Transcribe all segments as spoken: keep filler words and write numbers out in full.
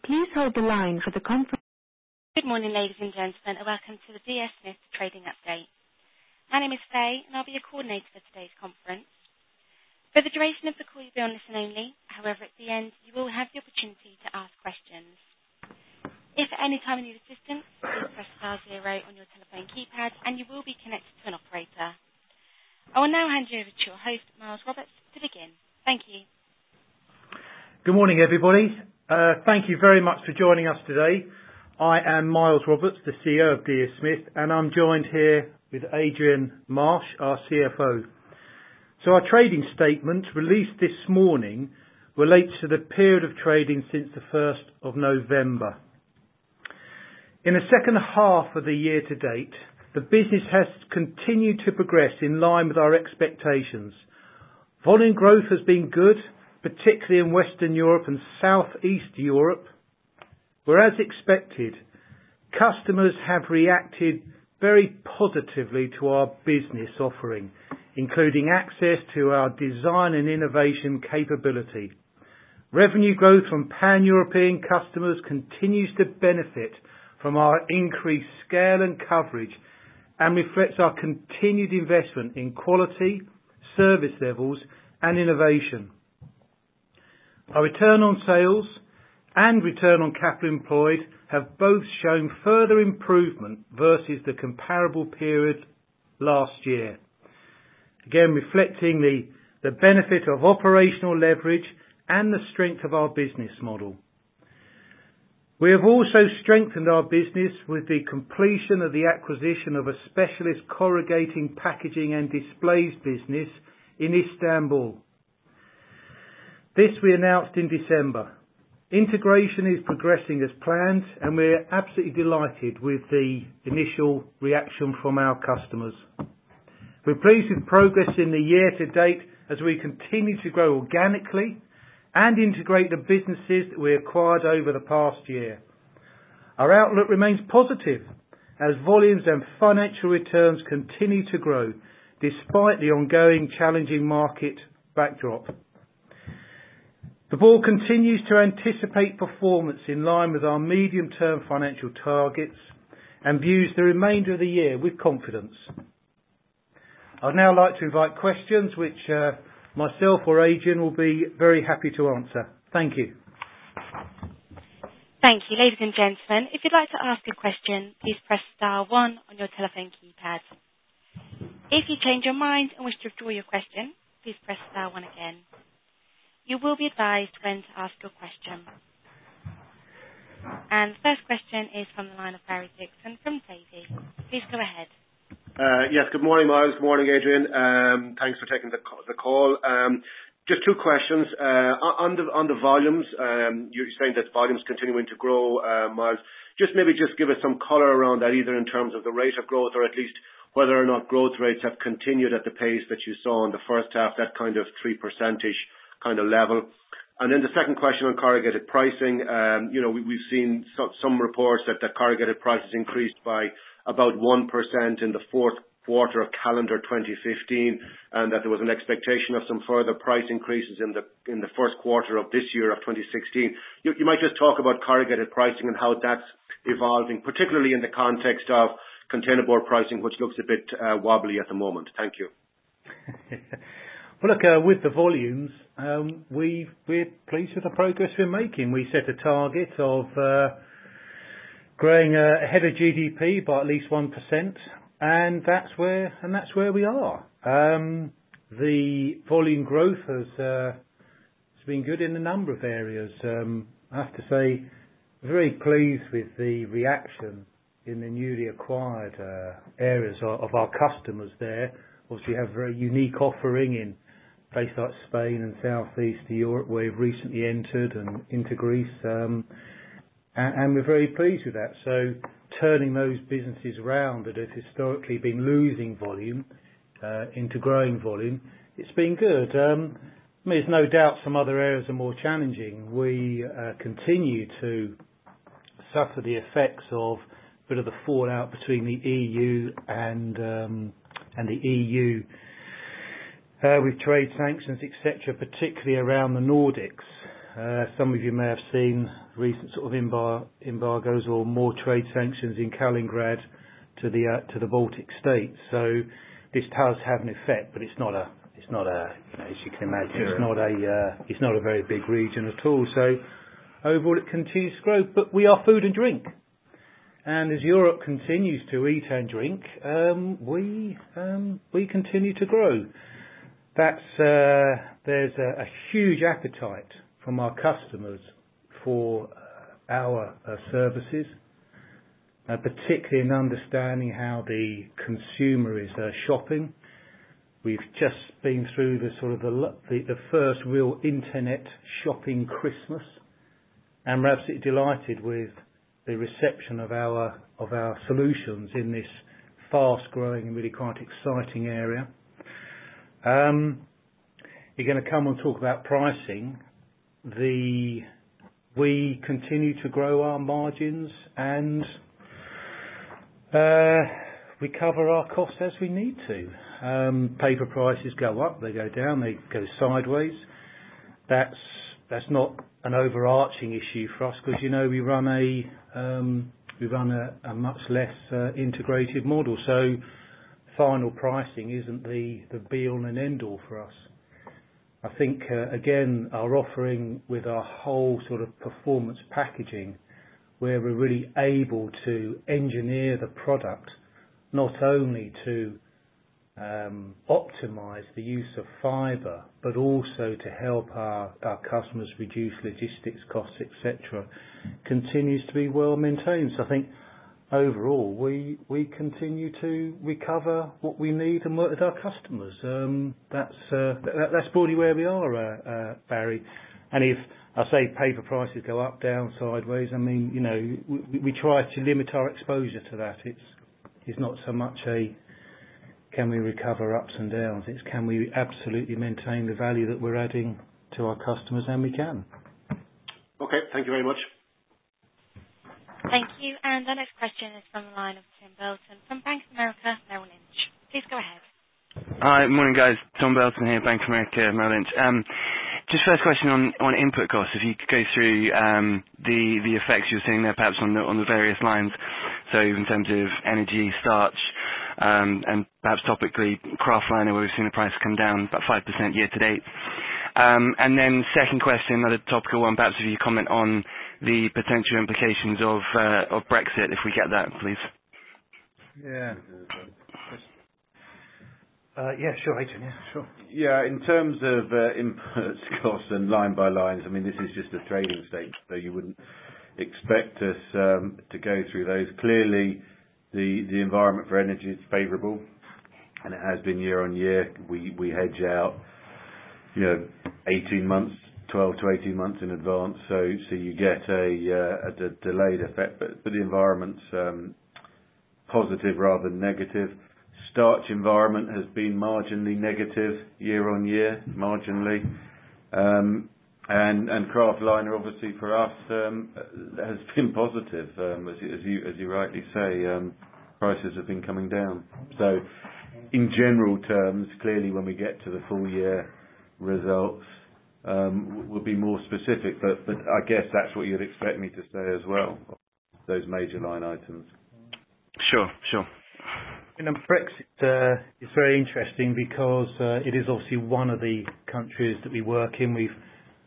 Please hold the line for the conference. Good morning, ladies and gentlemen, and welcome to the D S Smith Trading Update. My name is Faye, and I'll be your coordinator for today's conference. For the duration of the call, you'll be on listen only. However, at the end, you will have the opportunity to ask questions. If at any time you need assistance, please press star zero on your telephone keypad, and you will be connected to an operator. I will now hand you over to your host, Miles Roberts, to begin. Thank you. Good morning, everybody. Uh, thank you very much for joining us today. I am Miles Roberts, the C E O of D S Smith, and I'm joined here with Adrian Marsh, our C F O. So our trading statement released this morning relates to the period of trading since the first of November. In the second half of the year to date, the business has continued to progress in line with our expectations. Volume growth has been good, particularly in Western Europe and South East Europe, where, as expected, customers have reacted very positively to our business offering, including access to our design and innovation capability. Revenue growth from pan-European customers continues to benefit from our increased scale and coverage and reflects our continued investment in quality, service levels and innovation. Our return on sales and return on capital employed have both shown further improvement versus the comparable period last year. Again, reflecting the, the benefit of operational leverage and the strength of our business model. We have also strengthened our business with the completion of the acquisition of a specialist corrugating, packaging and displays business in Istanbul. This we announced in December. Integration is progressing as planned, and we're absolutely delighted with the initial reaction from our customers. We're pleased with progress in the year to date as we continue to grow organically and integrate the businesses that we acquired over the past year. Our outlook remains positive as volumes and financial returns continue to grow despite the ongoing challenging market backdrop. The board continues to anticipate performance in line with our medium-term financial targets and views the remainder of the year with confidence. I'd now like to invite questions which uh, myself or Adrian will be very happy to answer. Thank you. Thank you, ladies and gentlemen. If you'd like to ask a question, please press star one on your telephone keypad. If you change your mind and wish to withdraw your question, please press star one again. You will be advised when to ask your question. And the first question is from the line of Barry Dixon from Davy. Please go ahead. Uh, yes, good morning, Miles. Good morning, Adrian. Um, thanks for taking the, the call. Um, just two questions. Uh, on the on the volumes, um, you're saying that volumes continuing to grow, uh, Miles. Just maybe just give us some colour around that, either in terms of the rate of growth or at least whether or not growth rates have continued at the pace that you saw in the first half, that kind of three percent-ish kind of level. And then the second question on corrugated pricing, um, you know, we, we've seen so, some reports that, that corrugated prices increased by about one percent in the fourth quarter of calendar twenty fifteen, and that there was an expectation of some further price increases in the in the first quarter of this year of twenty sixteen. You, you might just talk about corrugated pricing and how that's evolving, particularly in the context of containerboard pricing, which looks a bit uh, wobbly at the moment. Thank you. Well, look, uh, with the volumes, um, we, we're pleased with the progress we're making. We set a target of uh, growing uh, ahead of G D P by at least one percent, and that's where and that's where we are. Um, the volume growth has, uh, has been good in a number of areas. Um, I have to say, very pleased with the reaction in the newly acquired uh, areas of, of our customers there. Obviously, we have a very unique offering in places like Spain and South East Europe, where we've recently entered, and into Greece, um, and, and we're very pleased with that. So turning those businesses around that have historically been losing volume uh, into growing volume, it's been good. Um, I mean, there's no doubt some other areas are more challenging. We uh, continue to suffer the effects of a bit of the fallout between the E U and um, and the E U uh, with trade sanctions, et cetera, particularly around the Nordics. Uh, some of you may have seen recent sort of embar- embargoes or more trade sanctions in Kaliningrad to the uh, to the Baltic states. So this does have an effect, but it's not a it's not a you know, as you can imagine it's not a uh, it's not a very big region at all. So overall, it continues to grow. But we are food and drink, and as Europe continues to eat and drink, um, we um, we continue to grow. That's uh, there's a, a huge appetite from our customers for uh, our uh, services, uh, particularly in understanding how the consumer is uh, shopping. We've just been through the sort of the, the, the first real internet shopping Christmas, and we're absolutely delighted with the reception of our of our solutions in this fast-growing and really quite exciting area. Um, you're going to come and talk about pricing. The we continue to grow our margins and uh, we cover our costs as we need to. Um, paper prices go up, they go down, they go sideways. That's that's not an overarching issue for us because you know we run a um, we run a, a much less uh, integrated model. So final pricing isn't the the be all and end all for us. I think, uh, again, our offering with our whole sort of performance packaging, where we're really able to engineer the product, not only to um, optimize the use of fibre, but also to help our, our customers reduce logistics costs, et cetera, continues to be well maintained. So I think overall, we we continue to recover what we need and work with our customers. Um, that's uh, that, that's broadly where we are, uh, uh, Barry. And if I say paper prices go up, down, sideways, I mean, you know, we, we try to limit our exposure to that. It's it's not so much a can we recover ups and downs. It's can we absolutely maintain the value that we're adding to our customers, and we can. Okay, thank you very much. Thank you. And our next question is from the line of Tom Belton from Bank of America Merrill Lynch. Please go ahead. Hi, morning guys. Tom Belton here, Bank of America Merrill Lynch. Um, just first question on, on input costs. If you could go through um, the the effects you're seeing there, perhaps on the on the various lines. So in terms of energy, starch, um, and perhaps topically kraftliner, where we've seen the price come down about five percent year to date. Um, and then second question, another topical one, perhaps if you comment on the potential implications of uh, of Brexit, if we get that, please. Yeah. Uh, yeah, sure, Adrian, yeah, sure. Yeah, in terms of uh, input costs and line by lines, I mean, this is just a trading statement, so you wouldn't expect us um, to go through those. Clearly, the, the environment for energy is favourable, and it has been year on year. We we hedge out, you know, eighteen months, twelve to eighteen months in advance, so so you get a, uh, a de- delayed effect, but, but the environment's um, positive rather than negative. Starch environment has been marginally negative year on year, marginally, um, and and kraftliner obviously for us um, has been positive, um, as, you, as you as you rightly say. Um, prices have been coming down. So, in general terms, clearly when we get to the full year results, um, we'll be more specific. But but I guess that's what you'd expect me to say as well. Those major line items. Sure, sure. You know, Brexit uh, is very interesting because uh, it is obviously one of the countries that we work in. We've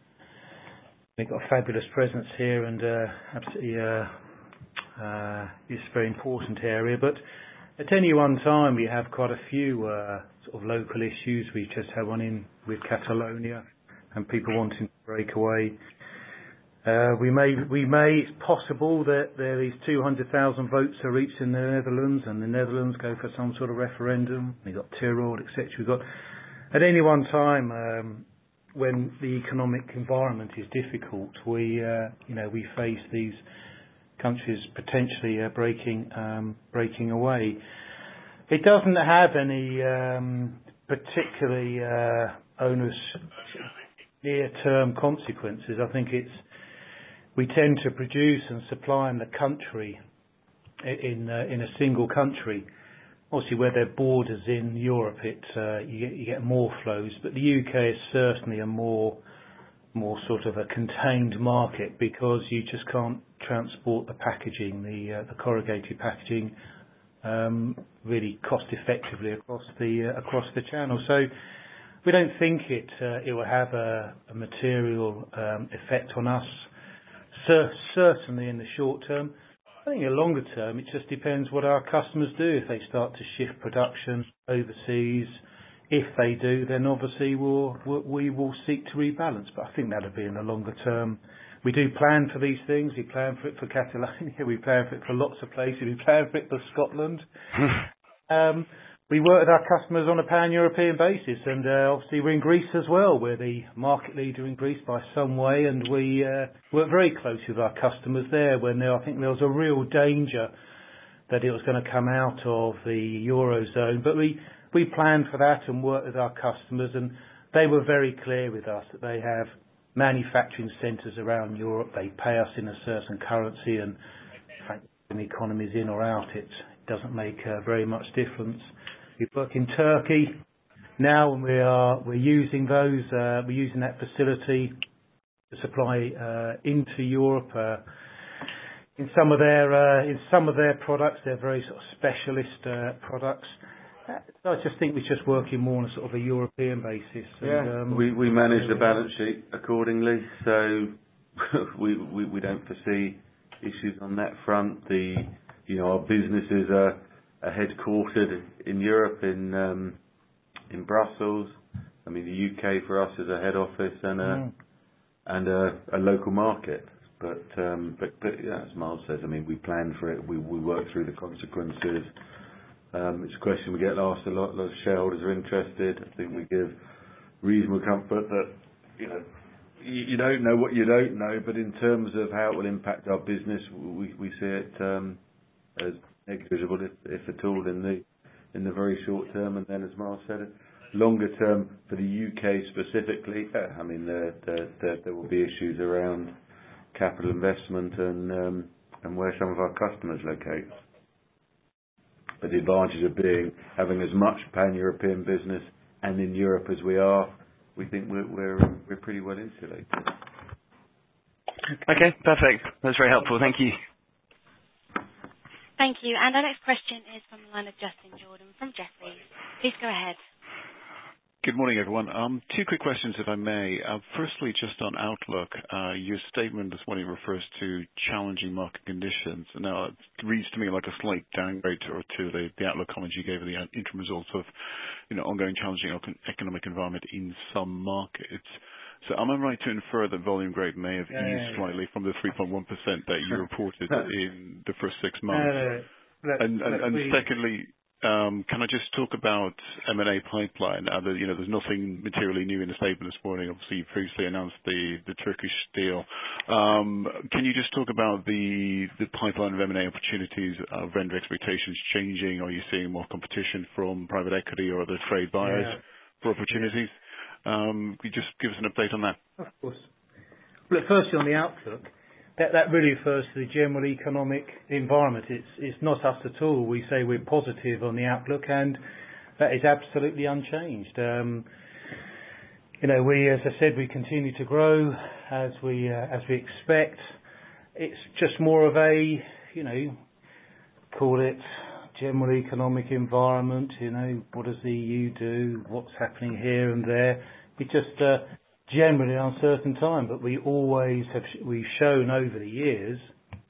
we've got a fabulous presence here, and uh, absolutely, uh, uh, it's a very important area. But at any one time, we have quite a few uh, sort of local issues. We just had one in with Catalonia, and people wanting to break away. Uh, we may, we may, it's possible that there is two hundred thousand votes are reached in the Netherlands, and the Netherlands go for some sort of referendum. We've got Tyrol, et cetera. We've got, at any one time, um, when the economic environment is difficult, we, uh, you know, we face these countries potentially uh, breaking, um, breaking away. It doesn't have any um, particularly uh, onerous near-term consequences. I think it's we tend to produce and supply in the country, in uh, in a single country. Obviously, where there are borders in Europe, it uh, you, get, you get more flows. But the U K is certainly a more more sort of a contained market because you just can't transport the packaging, the uh, the corrugated packaging, um, really cost effectively across the uh, across the channel. So we don't think it uh, it will have a, a material um, effect on us. Cer- certainly in the short term. I think in the longer term, it just depends what our customers do. If they start to shift production overseas, if they do, then obviously we'll, we'll, we will seek to rebalance. But I think that'll be in the longer term. We do plan for these things. We plan for it for Catalonia. We plan for it for lots of places. We plan for it for Scotland. um, we work with our customers on a pan-European basis, and uh, obviously we're in Greece as well. We're the market leader in Greece by some way, and we uh, work very closely with our customers there when there, I think there was a real danger that it was going to come out of the Eurozone. But we, we planned for that and worked with our customers, and they were very clear with us that they have manufacturing centres around Europe. They pay us in a certain currency, and in fact, when the economy is in or out, it doesn't make uh, very much difference. We work in Turkey now, and we are we're using those. Uh, we're using that facility to supply uh, into Europe uh, in some of their uh, in some of their products. They're very sort of specialist uh, products. Uh, so I just think we're just working more on a sort of a European basis. And, yeah, um, we we manage the balance sheet accordingly, so we, we we don't foresee issues on that front. The you know our businesses are. are headquartered in Europe, in um, in Brussels. I mean, the U K for us is a head office and a mm. and a, a local market. But um, but but yeah, as Miles says, I mean, we plan for it. We we work through the consequences. Um, it's a question we get asked a lot. A lot of shareholders are interested. I think we give reasonable comfort that you know you, you don't know what you don't know. But in terms of how it will impact our business, we we see it um, as negligible, if, if at all, in the in the very short term, and then, as Miles said, longer term for the U K specifically. Yeah, I mean, there, there there there will be issues around capital investment and um, and where some of our customers locate. But the advantage of being having as much pan-European business and in Europe as we are, we think we're we're we're pretty well insulated. Okay, perfect. That's very helpful. Thank you. Thank you. And our next question is from the line of Justin Jordan from Jefferies. Please go ahead. Good morning, everyone. Um, two quick questions, if I may. Uh, firstly, just on outlook, uh, your statement this morning refers to challenging market conditions. Now, it reads to me like a slight downgrade to, or to the, the outlook comments you gave at the interim results of, you know, ongoing challenging economic environment in some markets. So am I right to infer that volume growth may have yeah, eased yeah, yeah. slightly from the three point one percent that you reported in the first six months? No, no, no. Let, and and, and we... secondly, um, can I just talk about M and A pipeline? Uh, there, you know, there's nothing materially new in the statement this morning. Obviously, you previously announced the, the Turkish deal. Um, can you just talk about the the pipeline of M and A opportunities, uh, vendor expectations changing? Are you seeing more competition from private equity or other trade buyers yeah. for opportunities? Yeah. Um, could you just give us an update on that? Of course. Look, firstly on the outlook, that, that really refers to the general economic environment. It's, it's not us at all. We say we're positive on the outlook, and that is absolutely unchanged. Um, you know, we, as I said, we continue to grow as we uh, as we expect. It's just more of a, you know, call it general economic environment. You know, what does the E U do? What's happening here and there? It's just uh, generally an uncertain time, but we always have sh- we've shown over the years,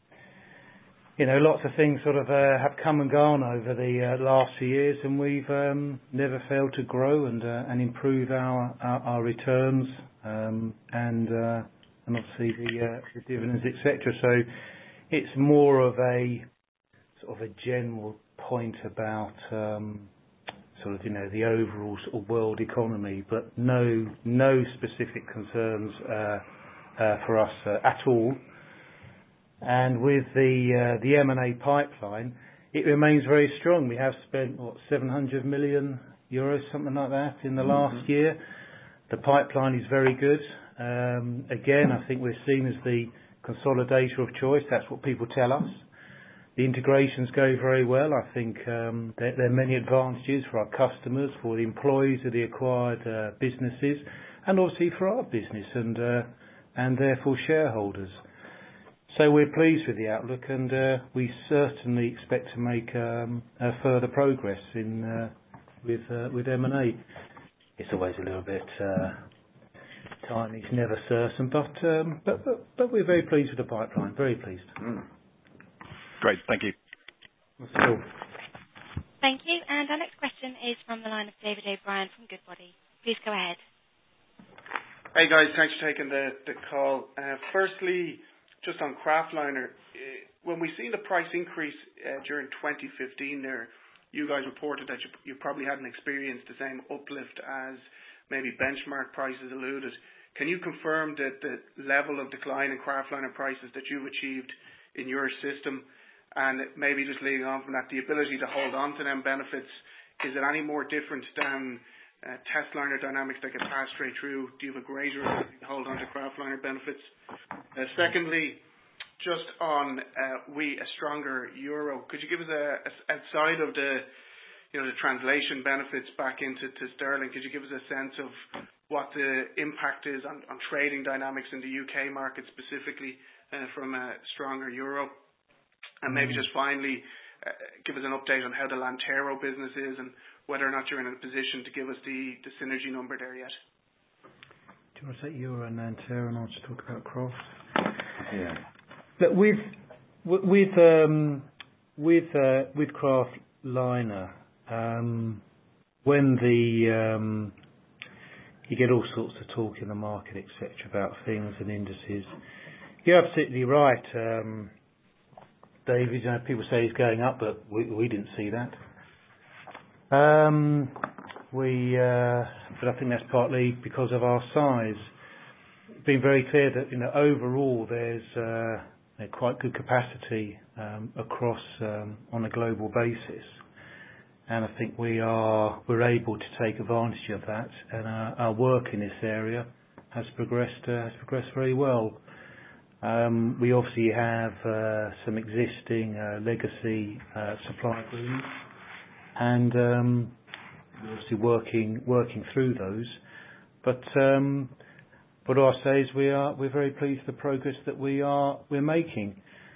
you know, lots of things sort of uh, have come and gone over the uh, last few years, and we've um, never failed to grow and uh, and improve our our, our returns um, and uh, and obviously the, uh, the dividends, et cetera. So it's more of a sort of a general point about um, sort of, you know, the overall sort of world economy, but no no specific concerns uh, uh, for us uh, at all. And with the uh, the M and A pipeline, it remains very strong. We have spent what seven hundred million euros, something like that, in the mm-hmm. last year. The pipeline is very good. Um, again, I think we're seen as the consolidator of choice. That's what people tell us. The integrations go very well. I think um, there, there are many advantages for our customers, for the employees of the acquired uh, businesses, and obviously for our business and uh, and therefore shareholders. So we're pleased with the outlook, and uh, we certainly expect to make um, uh, further progress in uh, with uh, with M and A. It's always a little bit uh, time is never certain, but, um, but but but we're very pleased with the pipeline. Very pleased. Mm. Great, thank you. That's all. Thank you. And our next question is from the line of David O'Brien from Goodbody. Please go ahead. Hey guys, thanks for taking the, the call. Uh, firstly, just on Kraftliner, uh, when we seen the price increase uh, during twenty fifteen there, you guys reported that you, you probably hadn't experienced the same uplift as maybe benchmark prices alluded. Can you confirm that the level of decline in Kraftliner prices that you've achieved in your system, and maybe just leading on from that, the ability to hold on to them benefits, is it any more different than uh, testliner dynamics that get passed straight through? Do you have a greater ability to hold on to Kraftliner benefits? Uh, secondly, just on uh, we a stronger euro, could you give us a, a outside of the you know the translation benefits back into to sterling, could you give us a sense of what the impact is on, on trading dynamics in the U K market specifically uh, from a stronger euro? And maybe just finally uh, give us an update on how the Lantero business is and whether or not you're in a position to give us the, the synergy number there yet. Do you want to take Euro and Lantero, and I'll just talk about Kraft? Yeah. But with with um, with uh, with Kraftliner, um, when the um, you get all sorts of talk in the market, et cetera, about things and indices. You're absolutely right, um, David. You know, people say he's going up, but we we didn't see that. Um, we, uh, but I think that's partly because of our size. It's been very clear that you know overall there's uh, you know, quite good capacity um, across um, on a global basis, and I think we are we're able to take advantage of that, and our, our work in this area has progressed uh, has progressed very well. Um, we obviously have uh, some existing uh, legacy uh, supply agreements, and um, we're obviously working working through those. But um, what I say is we are we're very pleased with the progress that we are we're making.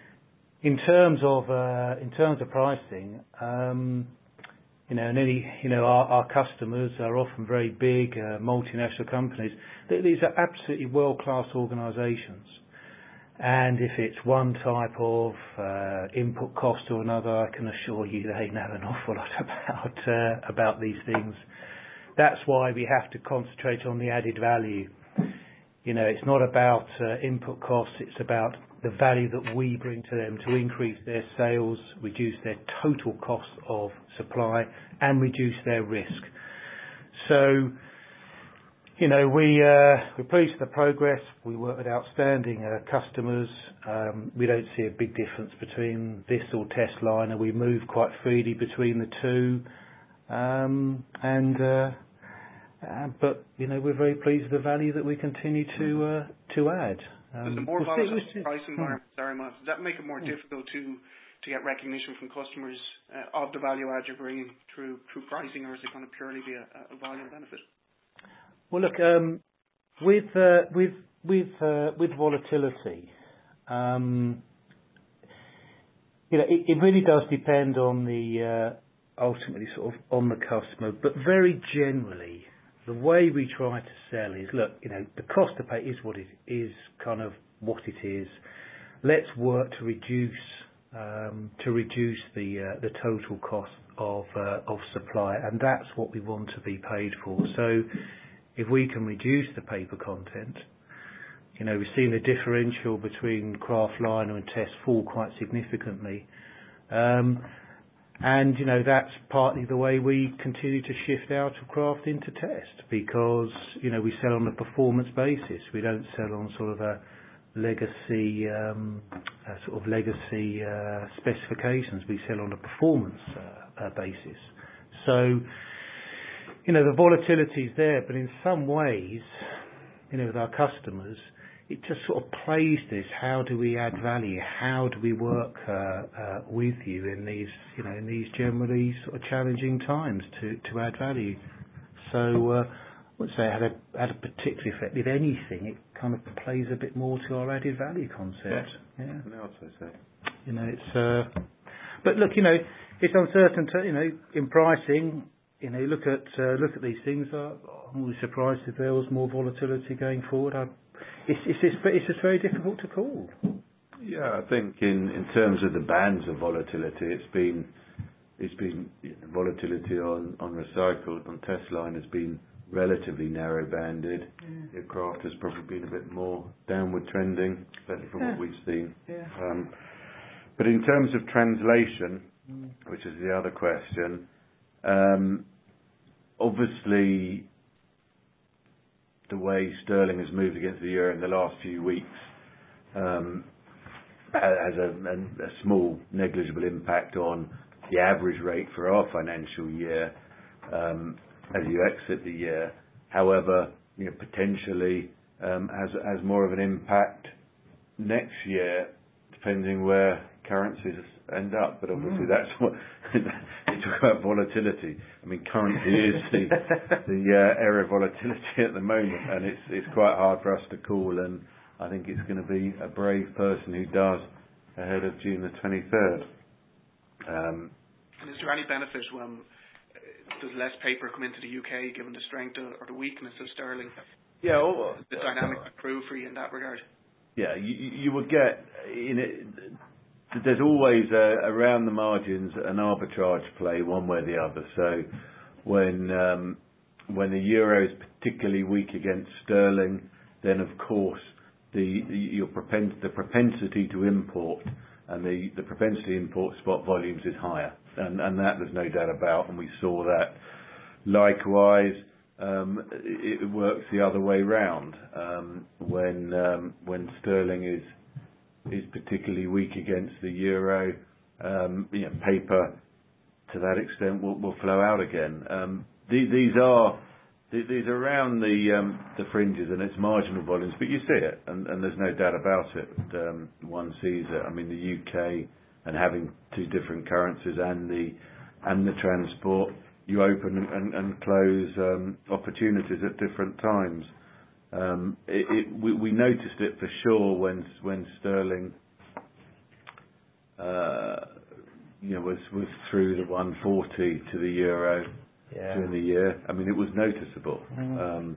In terms of uh, in terms of pricing, um, you know, and any you know our, our customers are often very big uh, multinational companies. These are absolutely world-class organisations. And if it's one type of uh, input cost or another, I can assure you they know an awful lot about uh, about these things. That's why we have to concentrate on the added value. You know, it's not about uh, input costs, it's about the value that we bring to them to increase their sales, reduce their total cost of supply, and reduce their risk. So, you know, we, uh, we're pleased with the progress. We work with outstanding uh, customers. Um, we don't see a big difference between this or testliner. We move quite freely between the two. Um, and, uh, uh, but, you know, we're very pleased with the value that we continue to uh, to add. Um, Does the more we'll volatile see, price environment, hmm. sorry, Miles, does that make it more hmm. difficult to, to get recognition from customers uh, of the value add you're bringing through, through pricing, or is it going to purely be a, a volume benefit? Well, look, um, with uh, with with uh, with volatility, um, you know, it, it really does depend on the uh, ultimately sort of on the customer. But very generally, the way we try to sell is, look, you know, the cost to pay is what it is, kind of what it is. Let's work to reduce um, to reduce the uh, the total cost of uh, of supply, and that's what we want to be paid for. So, if we can reduce the paper content, you know, we've seen the differential between Kraftliner and test fall quite significantly. Um, and, you know, that's partly the way we continue to shift out of Kraft into test, because, you know, we sell on a performance basis. We don't sell on sort of a legacy, um, a sort of legacy uh, specifications. We sell on a performance uh, uh, basis. So, you know, the volatility is there, but in some ways, you know, with our customers, it just sort of plays this. How do we add value? How do we work uh, uh, with you in these, you know, in these generally sort of challenging times to, to add value? So uh, wouldn't say it had a had a particular effect. If anything, it kind of plays a bit more to our added value concept. Yeah, yeah. no, I'd say so. You know, it's. Uh, but look, you know, it's uncertain. To, you know, in pricing, you know, look at uh, look at these things. Uh, I'm always surprised if there was more volatility going forward. I, it's it's it's, it's just very difficult to call. Yeah, I think in, in terms of the bands of volatility, it's been it's been you know, volatility on, on recycled on Tesla has been relatively narrow banded. Yeah. Aircraft has probably been a bit more downward trending, certainly from yeah. what we've seen. Yeah. Um, but in terms of translation, mm. which is the other question, um, obviously the way sterling has moved against the euro in the last few weeks um, has a, a, a small negligible impact on the average rate for our financial year um, as you exit the year. However, you know, potentially um, has has more of an impact next year, depending where currencies end up. But obviously, mm. that's what you talk about volatility. I mean, currency is the the uh, area of volatility at the moment, and it's it's quite hard for us to call. And I think it's going to be a brave person who does ahead of June the twenty-third. Um, and is there any benefit when uh, does less paper come into the U K given the strength of, or the weakness of sterling? Yeah, well, the dynamic improve for you in that regard. Yeah, you, you will get in it. There's always a, around the margins an arbitrage play one way or the other. So when um, when the euro is particularly weak against sterling, then of course the your propens- the propensity to import and the, the propensity to import spot volumes is higher, and, and that there's no doubt about, and we saw that. Likewise, um, it, it works the other way round um, when um, when sterling is is particularly weak against the euro. Um, you know, paper to that extent will, will flow out again. Um, these, these are these are around the um, the fringes, and it's marginal volumes, but you see it, and, and there's no doubt about it. Um, one sees it. I mean, the U K and having two different currencies and the and the transport, you open and, and close um, opportunities at different times. Um, it, it, we, we noticed it for sure when when sterling, uh, you know, was was through the one forty to the euro yeah. during the year. I mean, it was noticeable. Um,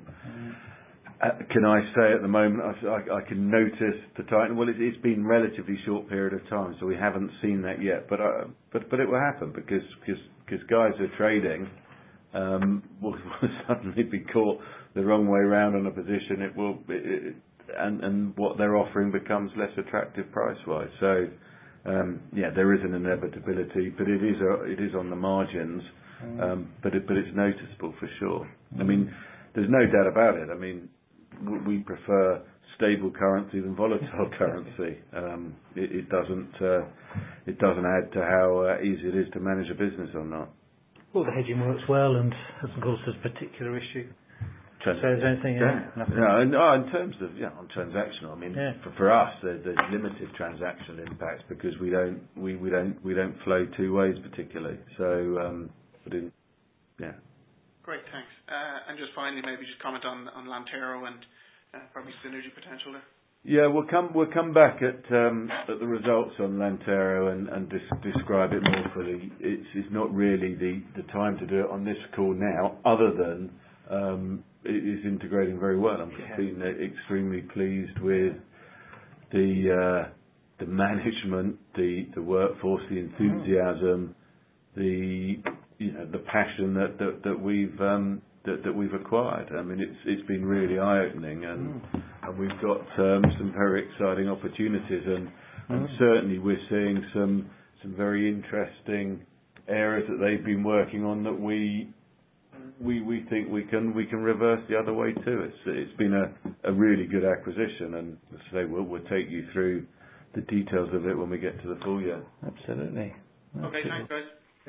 uh, can I say at the moment I, I, I can notice the tightening? Well, it, it's been relatively short period of time, so we haven't seen that yet. But uh, but but it will happen because because because guys are trading. Um, will, will suddenly be caught the wrong way round on a position. It will, it, it, and and what they're offering becomes less attractive price wise. So, um, yeah, there is an inevitability, but it is a, it is on the margins. Um, but it, but it's noticeable for sure. I mean, there's no doubt about it. I mean, we prefer stable currency than volatile currency. Um, it, it doesn't uh, it doesn't add to how uh, easy it is to manage a business or not. Well, the hedging works well, and of course, there's a particular issue. Trans- so is there anything? Yeah. Yeah. No, no, in terms of yeah, on transactional, I mean, yeah. for, for us, there, there's limited transactional impacts because we don't we, we don't we don't flow two ways particularly. So, um, but in, yeah. Great, thanks. Uh, and just finally, maybe just comment on on Lantero and uh, probably synergy potential there. Yeah, we'll come we'll come back at um, at the results on Lantero and, and dis- describe it more fully. It's it's not really the, the time to do it on this call now, other than um, it is integrating very well. I'm yeah. been extremely pleased with the uh, the management, the, the workforce, the enthusiasm, the you know the passion that that, that we've um, that, that we've acquired. I mean, it's it's been really eye-opening, and, mm. and we've got um, some very exciting opportunities, and, and mm. certainly we're seeing some some very interesting areas that they've been working on that we we we think we can we can reverse the other way too. It's it's been a, a really good acquisition, and as I say, we'll we'll take you through the details of it when we get to the full year. Absolutely. Okay, thanks, guys.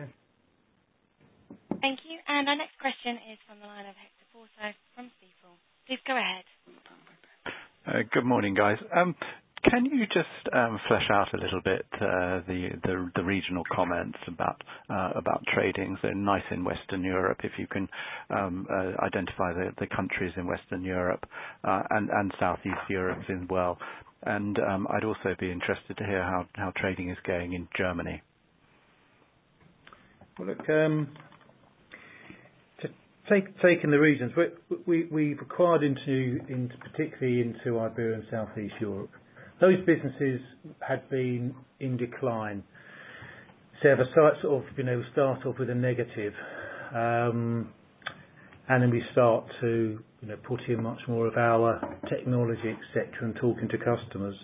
Thank you. And our next question is from the line of Hector Forsyth from Stifel. Please go ahead. Uh, good morning, guys. Um, Can you just um, flesh out a little bit uh, the, the the regional comments about uh, about trading? So nice in Western Europe, if you can um, uh, identify the, the countries in Western Europe uh, and and Southeast Europe as well. And um, I'd also be interested to hear how, how trading is going in Germany. Well, look, um, to take, taking the regions, we, we, we've acquired into, into, particularly into Iberia and Southeast Europe. Those businesses had been in decline. So the site sort of, you know, start off with a negative, um, and then we start to, you know, put in much more of our technology, et cetera, and talking to customers.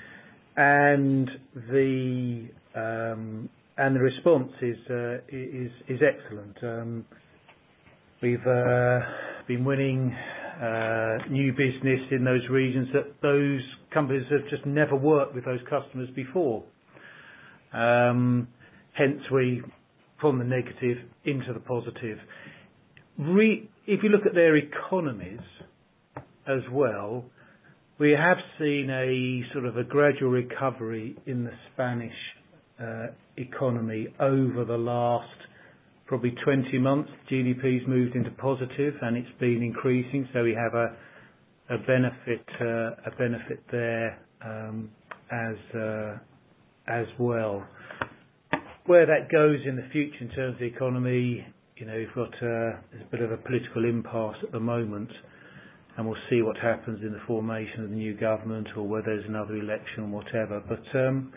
And the um, and the response is uh, is is excellent. Um, we've uh, been winning uh, new business in those regions that those companies have just never worked with those customers before. Um, hence, we from the negative into the positive. Re- if you look at their economies as well, we have seen a sort of a gradual recovery in the Spanish uh, economy over the last probably twenty months. G D P's moved into positive and it's been increasing, so we have a a benefit uh, a benefit there um, as uh, as well. Where that goes in the future in terms of the economy, you know, we've got uh, there's a bit of a political impasse at the moment, and we'll see what happens in the formation of the new government or whether there's another election or whatever. But um,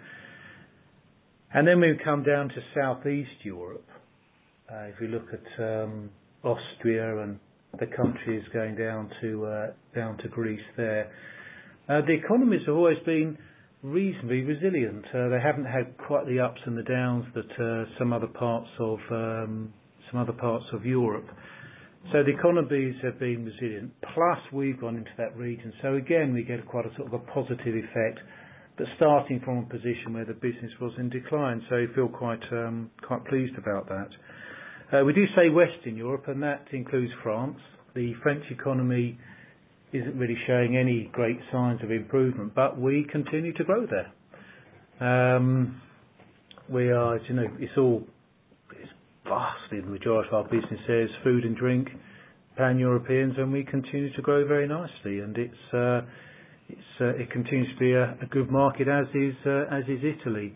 and then we come down to Southeast Europe. Uh, if we look at um, Austria and the countries going down to uh, down to Greece, there, uh, the economies have always been reasonably resilient. Uh, they haven't had quite the ups and the downs that uh, some other parts of um, some other parts of Europe. So the economies have been resilient. Plus, we've gone into that region. So again, we get quite a sort of a positive effect, but starting from a position where the business was in decline. So we feel quite um, quite pleased about that. Uh, we do say Western Europe, and that includes France. The French economy isn't really showing any great signs of improvement, but we continue to grow there. Um, we are, as you know, it's all it's vastly the majority of our business there is food and drink, pan-Europeans, and we continue to grow very nicely. And it's uh, it's uh, it continues to be a, a good market, as is uh, as is Italy.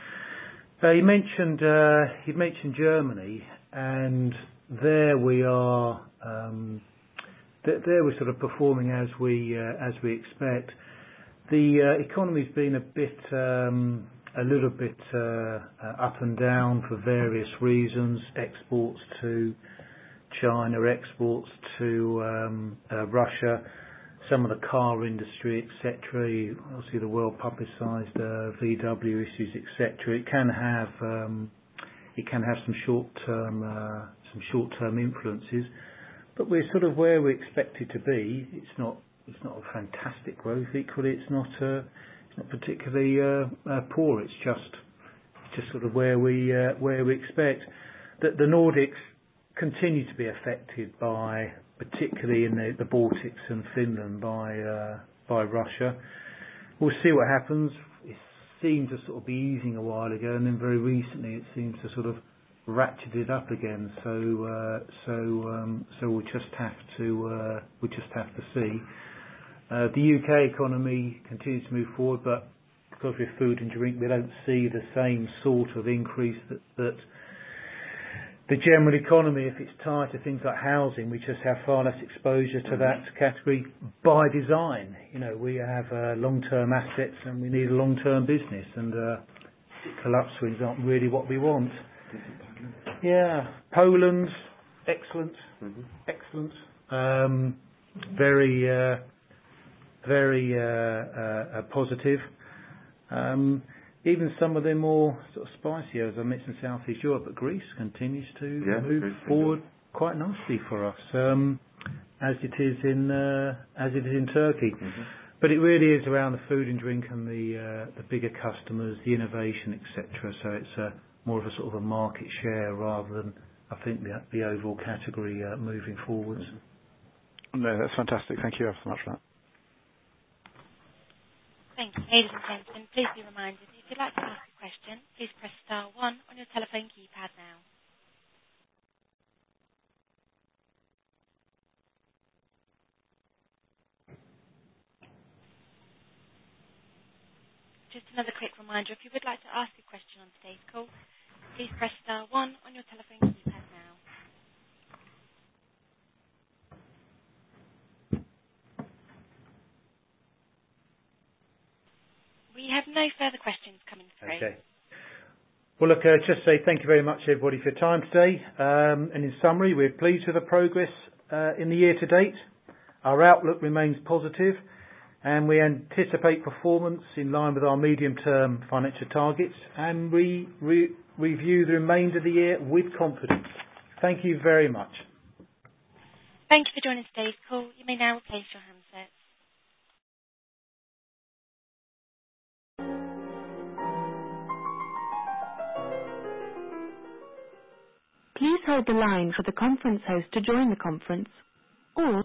Uh, you mentioned uh, you mentioned Germany, and there we are. Um, There we're sort of performing as we uh, as we expect. The uh, economy's been a bit, um, a little bit uh, uh, up and down for various reasons. Exports to China, exports to um, uh, Russia, some of the car industry, et cetera. Obviously, the well-publicised uh, V W issues, et cetera. It can have um, it can have some short-term uh, some short-term influences. But we're sort of where we expect it to be. It's not it's not a fantastic growth. Equally, it's not uh, it's not particularly uh, uh, poor. It's just it's just sort of where we uh, where we expect. That the Nordics continue to be affected by, particularly in the, the Baltics and Finland, by uh, by Russia. We'll see what happens. It seemed to sort of be easing a while ago, and then very recently it seems to sort of ratcheted up again, so uh, so um, so we'll just have to uh, we just have to see. Uh, the U K economy continues to move forward, but because we're food and drink, we don't see the same sort of increase that, that the general economy. If it's tied to things like housing, we just have far less exposure to that category by design. You know, we have uh, long-term assets and we need a long-term business, and uh, cyclical upswings aren't really what we want. Yeah, Poland, excellent, mm-hmm. excellent, um, very, uh, very uh, uh, uh, positive. Um, even some of the more sort of spicier, as I mentioned, Southeast Europe, but Greece continues to yeah, move Greece forward quite nicely for us, um, as it is in uh, as it is in Turkey. Mm-hmm. But it really is around the food and drink and the uh, the bigger customers, the innovation, et cetera. So it's a more of a sort of a market share rather than, I think, the, the overall category uh, moving forwards. No, that's fantastic. Thank you ever so much for that. Thank you. Ladies and gentlemen, please be reminded, if you'd like to ask a question, please press star one on your telephone keypad now. Just another quick reminder, if you would like to ask a question on today's call, please press star one on your telephone keypad now. We have no further questions coming through. Okay. Well, look, uh, just say thank you very much, everybody, for your time today. Um, and in summary, we're pleased with the progress uh, in the year to date. Our outlook remains positive, and we anticipate performance in line with our medium-term financial targets, and we re- review the remainder of the year with confidence. Thank you very much. Thank you for joining today's call. You may now replace your handsets. Please hold the line for the conference host to join the conference, or